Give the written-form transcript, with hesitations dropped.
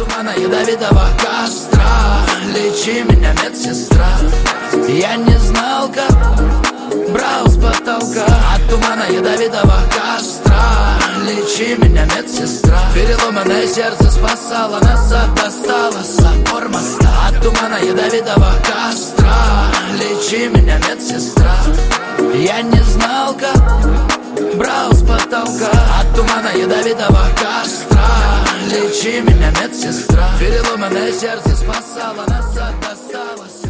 тумана ядовитого костра. Лечи меня, медсестра. Я не знал, как брал с потолка. От тумана ядовитого костра. Лечи меня, медсестра. Переломанное сердце спасало, назад досталось опор моста. От тумана ядовитого костра. Лечи меня, медсестра. Я не знал, как брал с потолка. От тумана ядовитого костра. Лечи меня, медсестра. Переломанное сердце спасало, назад досталось.